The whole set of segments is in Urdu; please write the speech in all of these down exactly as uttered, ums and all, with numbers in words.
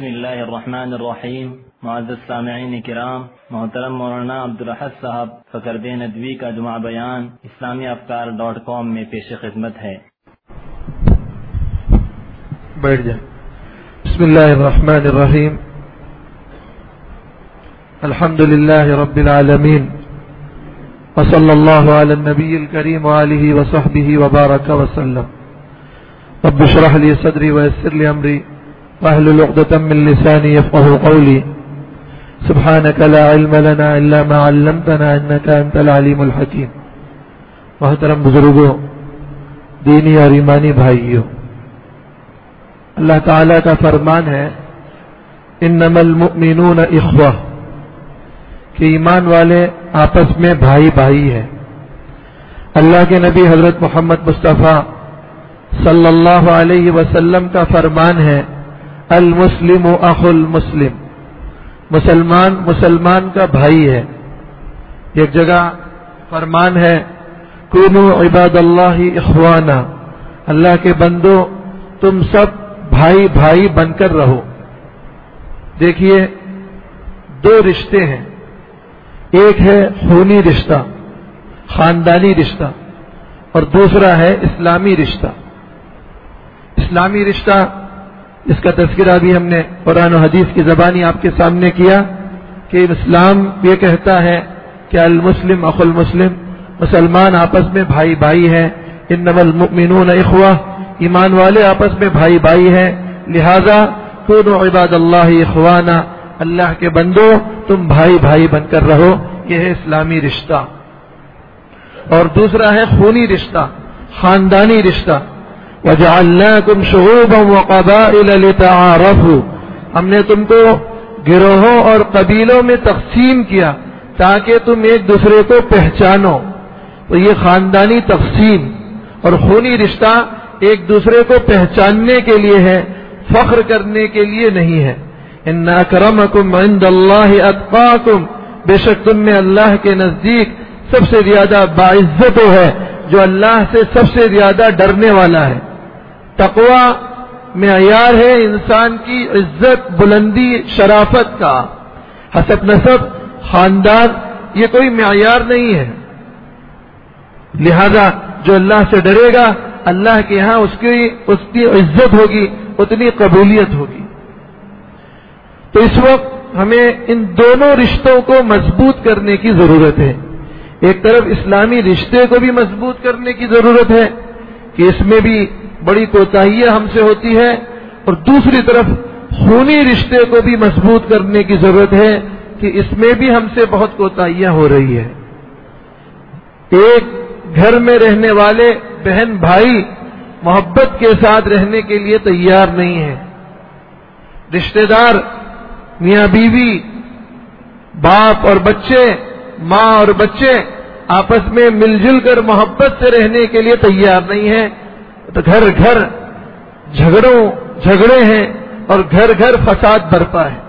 بسم اللہ الرحمن الرحیم۔ معزز سامعین کرام، محترم مولانا عبدالحق صاحب فقرد ندوی کا جمعہ بیان اسلامی افکار ڈاٹ کام میں پیش خدمت ہے۔ بیٹھ جائیں۔ بسم اللہ الرحمن الرحیم، الحمد للہ رب العالمین، وصلی اللہ علی النبی الکریم وآلہ وصحبہ وبارک وسلم۔ رب اشرح لی صدری ویسر لی امری واحلل عقدۃ من لسانی یفقهوا قولی، سبحانک لا علم لنا الا ما علمتنا انک انت العلیم الحکیم۔ محترم بزرگوں، دینی اور ایمانی بھائیوں، اللہ تعالیٰ کا فرمان ہے انما المؤمنون اخوہ، کہ ایمان والے آپس میں بھائی بھائی ہیں۔ اللہ کے نبی حضرت محمد مصطفیٰ صلی اللہ علیہ وسلم کا فرمان ہے المسلم اخو المسلم، مسلمان مسلمان کا بھائی ہے۔ ایک جگہ فرمان ہے کونوا عباد اللہ اخوانا، اللہ کے بندو تم سب بھائی بھائی بن کر رہو۔ دیکھیے، دو رشتے ہیں، ایک ہے خونی رشتہ، خاندانی رشتہ، اور دوسرا ہے اسلامی رشتہ۔ اسلامی رشتہ، اس کا تذکرہ بھی ہم نے قرآن و حدیث کی زبانی آپ کے سامنے کیا کہ اسلام یہ کہتا ہے کہ المسلم اخو المسلم، مسلمان آپس میں بھائی بھائی ہیں۔ انما المؤمنون اخوہ، ایمان والے آپس میں بھائی بھائی ہیں، لہذا کونوا عباد اللہ اخوانا، اللہ کے بندو تم بھائی بھائی بن کر رہو، یہ ہے اسلامی رشتہ۔ اور دوسرا ہے خونی رشتہ، خاندانی رشتہ۔ وَجَعَلْنَاكُمْ شُعُوبًا وَقَبَائِلَ لِتَعَارَفُوا، ہم نے تم کو گروہوں اور قبیلوں میں تقسیم کیا تاکہ تم ایک دوسرے کو پہچانو۔ تو یہ خاندانی تقسیم اور خونی رشتہ ایک دوسرے کو پہچاننے کے لیے ہے، فخر کرنے کے لیے نہیں ہے۔ ان اکرمکم عند اللہ اتقاکم، بے شک تم میں اللہ کے نزدیک سب سے زیادہ باعزت وہ ہے جو اللہ سے سب سے زیادہ ڈرنے والا ہے۔ تقوی معیار ہے انسان کی عزت، بلندی، شرافت کا۔ حسب نسب، خاندان، یہ کوئی معیار نہیں ہے۔ لہذا جو اللہ سے ڈرے گا، اللہ کے ہاں اس کی اس کی عزت ہوگی، اتنی قبولیت ہوگی۔ تو اس وقت ہمیں ان دونوں رشتوں کو مضبوط کرنے کی ضرورت ہے۔ ایک طرف اسلامی رشتے کو بھی مضبوط کرنے کی ضرورت ہے کہ اس میں بھی بڑی کوتاہیاں ہم سے ہوتی ہے، اور دوسری طرف خونی رشتے کو بھی مضبوط کرنے کی ضرورت ہے کہ اس میں بھی ہم سے بہت کوتاہیاں ہو رہی ہے۔ ایک گھر میں رہنے والے بہن بھائی محبت کے ساتھ رہنے کے لیے تیار نہیں ہیں۔ رشتہ دار، میاں بیوی، باپ اور بچے، ماں اور بچے آپس میں مل جل کر محبت سے رہنے کے لیے تیار نہیں ہیں، تو گھر گھر جھگڑوں جھگڑے ہیں اور گھر گھر فساد برپا ہے۔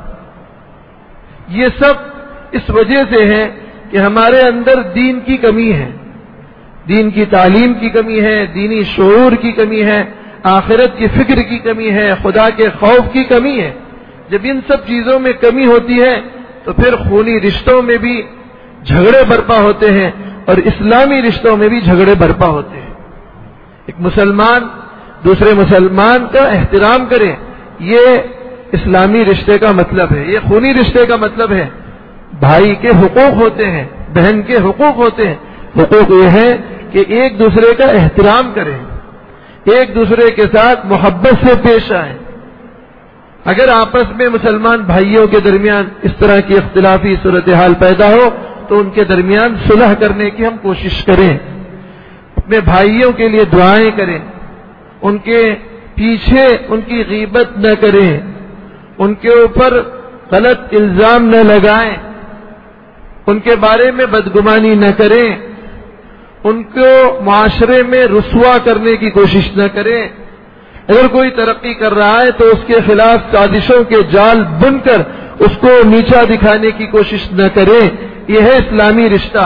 یہ سب اس وجہ سے ہے کہ ہمارے اندر دین کی کمی ہے، دین کی تعلیم کی کمی ہے، دینی شعور کی کمی ہے، آخرت کی فکر کی کمی ہے، خدا کے خوف کی کمی ہے۔ جب ان سب چیزوں میں کمی ہوتی ہے تو پھر خونی رشتوں میں بھی جھگڑے برپا ہوتے ہیں اور اسلامی رشتوں میں بھی جھگڑے برپا ہوتے ہیں۔ ایک مسلمان دوسرے مسلمان کا احترام کرے، یہ اسلامی رشتے کا مطلب ہے۔ یہ خونی رشتے کا مطلب ہے بھائی کے حقوق ہوتے ہیں، بہن کے حقوق ہوتے ہیں۔ حقوق یہ ہے کہ ایک دوسرے کا احترام کریں، ایک دوسرے کے ساتھ محبت سے پیش آئیں۔ اگر آپس میں مسلمان بھائیوں کے درمیان اس طرح کی اختلافی صورتحال پیدا ہو تو ان کے درمیان صلح کرنے کی ہم کوشش کریں، اپنے بھائیوں کے لیے دعائیں کریں، ان کے پیچھے ان کی غیبت نہ کریں، ان کے اوپر غلط الزام نہ لگائیں، ان کے بارے میں بدگمانی نہ کریں، ان کو معاشرے میں رسوا کرنے کی کوشش نہ کریں۔ اگر کوئی ترقی کر رہا ہے تو اس کے خلاف سازشوں کے جال بن کر اس کو نیچا دکھانے کی کوشش نہ کریں۔ یہ ہے اسلامی رشتہ،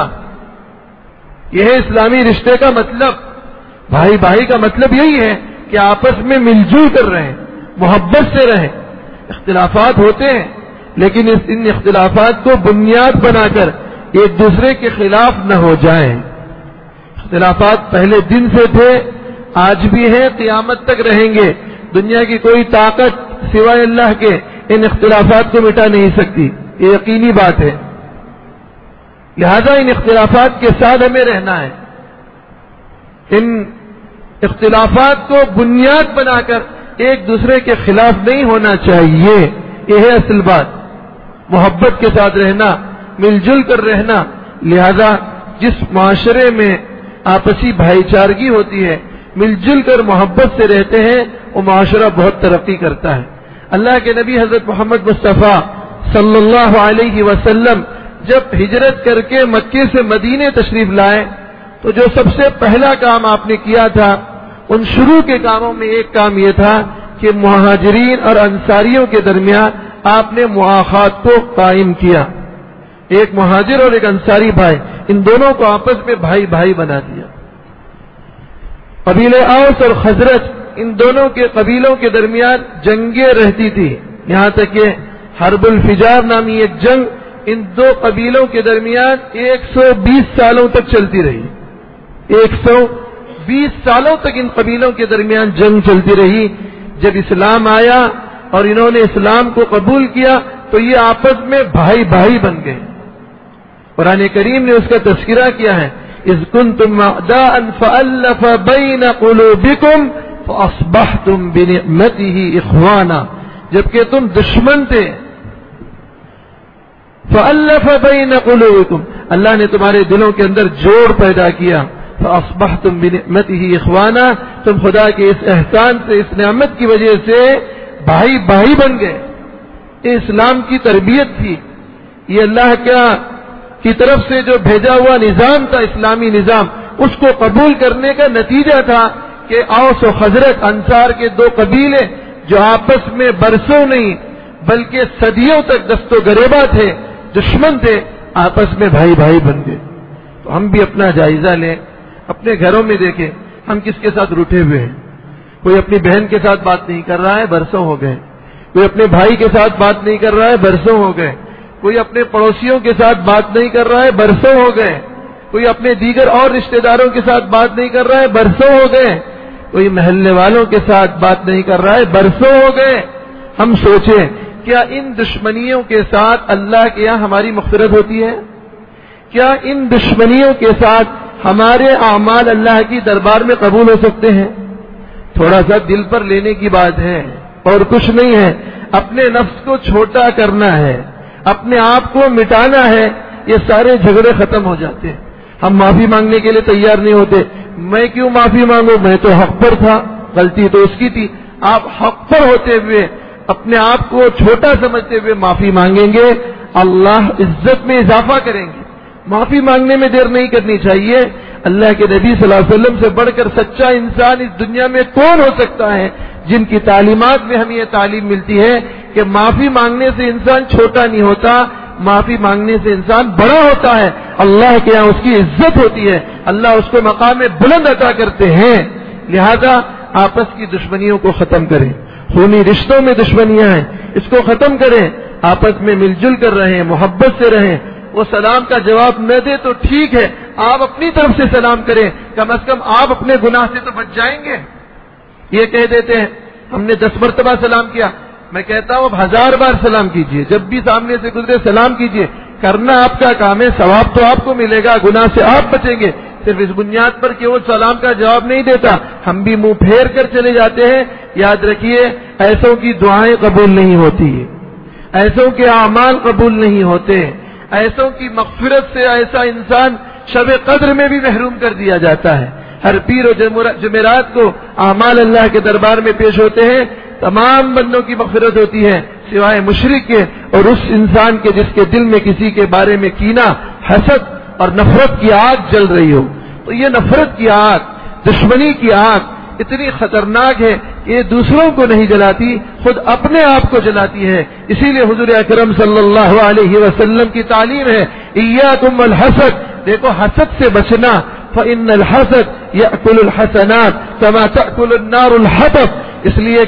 یہ ہے اسلامی رشتے کا مطلب۔ بھائی بھائی کا مطلب یہی ہے کہ آپس میں مل جل کر رہیں، محبت سے رہیں، اختلافات ہوتے ہیں لیکن اس ان اختلافات کو بنیاد بنا کر ایک دوسرے کے خلاف نہ ہو جائیں. اختلافات پہلے دن سے تھے، آج بھی ہیں، قیامت تک رہیں گے. دنیا کی کوئی طاقت سوائے اللہ کے ان اختلافات کو مٹا نہیں سکتی، یہ یقینی بات ہے. لہذا ان اختلافات کے ساتھ ہمیں رہنا ہے. ان اختلافات کو بنیاد بنا کر ایک دوسرے کے خلاف نہیں ہونا چاہیے، یہ ہے اصل بات. محبت کے ساتھ رہنا، مل جل کر رہنا. لہذا جس معاشرے میں آپسی بھائی چارگی ہوتی ہے، مل جل کر محبت سے رہتے ہیں، وہ معاشرہ بہت ترقی کرتا ہے. اللہ کے نبی حضرت محمد مصطفیٰ صلی اللہ علیہ وسلم جب ہجرت کر کے مکے سے مدینے تشریف لائے تو جو سب سے پہلا کام آپ نے کیا تھا، ان شروع کے کاموں میں ایک کام یہ تھا کہ مہاجرین اور انصاریوں کے درمیان آپ نے مواخات کو قائم کیا. ایک مہاجر اور ایک انصاری بھائی، ان دونوں کو آپس میں بھائی بھائی بنا دیا. قبیلے اوس اور خزرج، ان دونوں کے قبیلوں کے درمیان جنگیں رہتی تھی، یہاں تک کہ حرب الفجار نامی ایک جنگ ان دو قبیلوں کے درمیان ایک سو بیس سالوں تک چلتی رہی. ایک سو بیس سالوں تک ان قبیلوں کے درمیان جنگ چلتی رہی. جب اسلام آیا اور انہوں نے اسلام کو قبول کیا تو یہ آپس میں بھائی بھائی بن گئے. قرآن کریم نے اس کا تذکرہ کیا ہے، اذ کنتم اعداء فالف بین قلوبکم فاصبحتم بنعمته اخوانا. جبکہ تم دشمن تھے، فالف بین قلوبکم، اللہ نے تمہارے دلوں کے اندر جوڑ پیدا کیا. فاصبحتم بنعمته اخوانا، تم خدا کے اس احسان سے، اس نعمت کی وجہ سے بھائی بھائی بن گئے. یہ اسلام کی تربیت تھی، یہ اللہ کیا کی طرف سے جو بھیجا ہوا نظام تھا، اسلامی نظام، اس کو قبول کرنے کا نتیجہ تھا کہ اوس و خزرج انصار کے دو قبیلے جو آپس میں برسوں نہیں بلکہ صدیوں تک دست و گریباں تھے، دشمن تھے، آپس میں بھائی بھائی بن گئے. تو ہم بھی اپنا جائزہ لیں، اپنے گھروں میں دیکھیں ہم کس کے ساتھ روٹھے ہوئے ہیں. کوئی اپنی بہن کے ساتھ بات نہیں کر رہا ہے، برسوں ہو گئے. کوئی اپنے بھائی کے ساتھ بات نہیں کر رہا ہے، برسوں ہو گئے. کوئی اپنے پڑوسیوں کے ساتھ بات نہیں کر رہا ہے، برسوں ہو گئے. کوئی اپنے دیگر اور رشتہ داروں کے ساتھ بات نہیں کر رہا ہے، برسوں ہو گئے. کوئی محلے والوں کے ساتھ بات نہیں کر رہا ہے، برسوں ہو گئے. ہم سوچیں کیا ان دشمنیوں کے ساتھ اللہ کے یہاں ہماری مغفرت ہوتی ہے؟ کیا ان دشمنیوں کے ساتھ ہمارے اعمال اللہ کی دربار میں قبول ہو سکتے ہیں؟ تھوڑا سا دل پر لینے کی بات ہے اور کچھ نہیں ہے. اپنے نفس کو چھوٹا کرنا ہے، اپنے آپ کو مٹانا ہے، یہ سارے جھگڑے ختم ہو جاتے ہیں. ہم معافی مانگنے کے لیے تیار نہیں ہوتے. میں کیوں معافی مانگوں، میں تو حق پر تھا، غلطی تو اس کی تھی. آپ حق پر ہوتے ہوئے اپنے آپ کو چھوٹا سمجھتے ہوئے معافی مانگیں گے، اللہ عزت میں اضافہ کریں گے. معافی مانگنے میں دیر نہیں کرنی چاہیے. اللہ کے نبی صلی اللہ علیہ وسلم سے بڑھ کر سچا انسان اس دنیا میں کون ہو سکتا ہے، جن کی تعلیمات میں ہمیں یہ تعلیم ملتی ہے کہ معافی مانگنے سے انسان چھوٹا نہیں ہوتا، معافی مانگنے سے انسان بڑا ہوتا ہے. اللہ کے یہاں اس کی عزت ہوتی ہے، اللہ اس کو مقام بلند عطا کرتے ہیں. لہذا آپس کی دشمنیوں کو ختم کریں. خونی رشتوں میں دشمنیاں ہیں، اس کو ختم کریں. آپس میں مل جل کر رہیں، محبت سے رہیں. وہ سلام کا جواب نہ دے تو ٹھیک ہے، آپ اپنی طرف سے سلام کریں، کم از کم آپ اپنے گناہ سے تو بچ جائیں گے. یہ کہہ دیتے ہیں ہم نے دس مرتبہ سلام کیا، میں کہتا ہوں اب ہزار بار سلام کیجئے. جب بھی سامنے سے گزرے سلام کیجئے. کرنا آپ کا کام ہے، ثواب تو آپ کو ملے گا، گناہ سے آپ بچیں گے. صرف اس بنیاد پر کہ وہ سلام کا جواب نہیں دیتا ہم بھی منہ پھیر کر چلے جاتے ہیں. یاد رکھیے ایسوں کی دعائیں قبول نہیں ہوتی، ایسوں کے اعمال قبول نہیں ہوتے، ایسوں کی مغفرت سے ایسا انسان شب قدر میں بھی محروم کر دیا جاتا ہے. ہر پیر و جمعرات کو اعمال اللہ کے دربار میں پیش ہوتے ہیں، تمام بندوں کی مغفرت ہوتی ہے سوائے مشرک کے اور اس انسان کے جس کے دل میں کسی کے بارے میں کینہ، حسد اور نفرت کی آگ جل رہی ہو. تو یہ نفرت کی آگ، دشمنی کی آگ اتنی خطرناک ہے کہ یہ دوسروں کو نہیں جلاتی، خود اپنے آپ کو جلاتی ہے. اسی لیے حضور اکرم صلی اللہ علیہ وسلم کی تعلیم ہے ایاکم والحسد، دیکھو حسد سے بچنا. فإن الحسد يأكل الحسنات كما تأكل النار الحطب، اس لیے کہ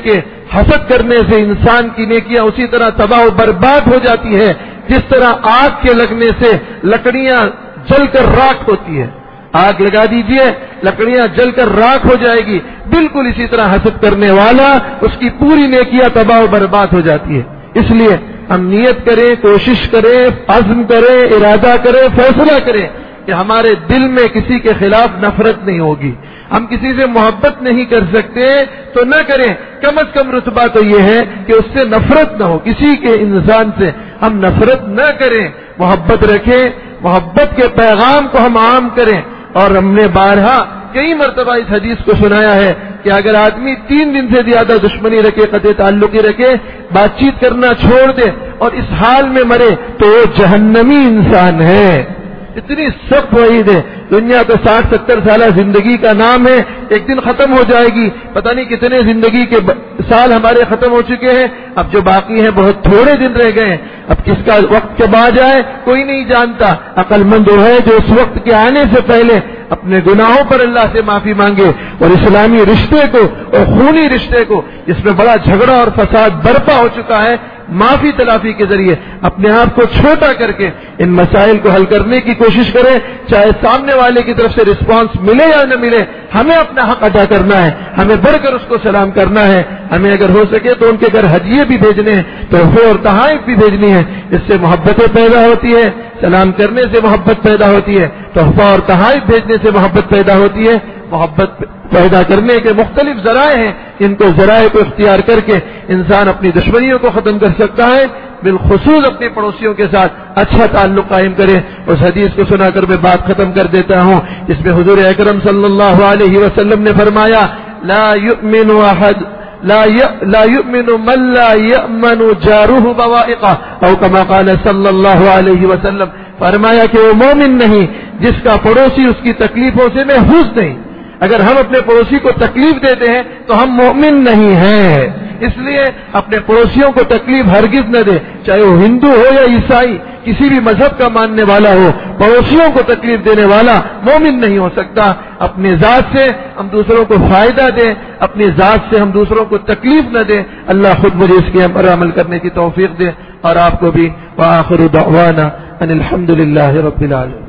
حسد کرنے سے انسان کی نیکیاں اسی طرح تباہ و برباد ہو جاتی ہے جس طرح آگ کے لگنے سے لکڑیاں جل کر راکھ ہوتی ہے. آگ لگا دیجئے، لکڑیاں جل کر راکھ ہو جائے گی. بالکل اسی طرح حسد کرنے والا، اس کی پوری نیکیاں تباہ و برباد ہو جاتی ہے. اس لیے ہم نیت کریں، کوشش کریں، عزم کریں، ارادہ کریں، فیصلہ کریں کہ ہمارے دل میں کسی کے خلاف نفرت نہیں ہوگی. ہم کسی سے محبت نہیں کر سکتے تو نہ کریں، کم از کم رتبہ تو یہ ہے کہ اس سے نفرت نہ ہو. کسی کے انسان سے ہم نفرت نہ کریں، محبت رکھیں، محبت کے پیغام کو ہم عام کریں. اور ہم نے بارہا کئی مرتبہ اس حدیث کو سنایا ہے کہ اگر آدمی تین دن سے زیادہ دشمنی رکھے، قطع تعلقی رکھے، بات چیت کرنا چھوڑ دے اور اس حال میں مرے تو وہ جہنمی انسان ہے. اتنی سخت وعید ہے. دنیا تو ساٹھ ستر سالہ زندگی کا نام ہے، ایک دن ختم ہو جائے گی. پتہ نہیں کتنے زندگی کے سال ہمارے ختم ہو چکے ہیں، اب جو باقی ہیں بہت تھوڑے دن رہ گئے ہیں. اب کس کا وقت کب آ جائے کوئی نہیں جانتا. عقل مند وہ ہے جو اس وقت کے آنے سے پہلے اپنے گناہوں پر اللہ سے معافی مانگے اور اسلامی رشتے کو اور خونی رشتے کو جس میں بڑا جھگڑا اور فساد برپا ہو چکا ہے، معافی تلافی کے ذریعے اپنے آپ کو چھوٹا کر کے ان مسائل کو حل کرنے کی کوشش کریں. چاہے سامنے والے کی طرف سے رسپانس ملے یا نہ ملے، ہمیں اپنا حق ادا کرنا ہے، ہمیں بڑھ کر اس کو سلام کرنا ہے. ہمیں اگر ہو سکے تو ان کے گھر ہدیے بھی بھیجنے ہیں، تحفے اور تحائف بھی بھیجنی ہے. اس سے محبتیں پیدا ہوتی ہے، سلام کرنے سے محبت پیدا ہوتی ہے، تحفہ اور تحائف بھیجنے سے محبت پیدا ہوتی ہے. محبت پیدا کرنے کے مختلف ذرائع ہیں، ان کو ذرائع کو اختیار کر کے انسان اپنی دشمنیوں کو ختم کر سکتا ہے. بالخصوص اپنے پڑوسیوں کے ساتھ اچھا تعلق قائم کرے. اس حدیث کو سنا کر میں بات ختم کر دیتا ہوں. اس میں حضور اکرم صلی اللہ علیہ وسلم نے فرمایا لا يؤمن احد لا لا يؤمن من لا يأمن جاره بوائقه او كما قال صلی اللہ علیہ وسلم. فرمایا کہ وہ مومن نہیں جس کا پڑوسی اس کی تکلیفوں سے محفوظ نہیں. اگر ہم اپنے پڑوسی کو تکلیف دیتے ہیں تو ہم مومن نہیں ہیں. اس لیے اپنے پڑوسیوں کو تکلیف ہرگز نہ دے، چاہے وہ ہندو ہو یا عیسائی، کسی بھی مذہب کا ماننے والا ہو. پڑوسیوں کو تکلیف دینے والا مومن نہیں ہو سکتا. اپنی ذات سے ہم دوسروں کو فائدہ دیں، اپنی ذات سے ہم دوسروں کو تکلیف نہ دیں. اللہ خود مجھے اس کے پر عمل کرنے کی توفیق دے اور آپ کو بھی. وآخر دعوانا ان الحمد للہ رب العالمین.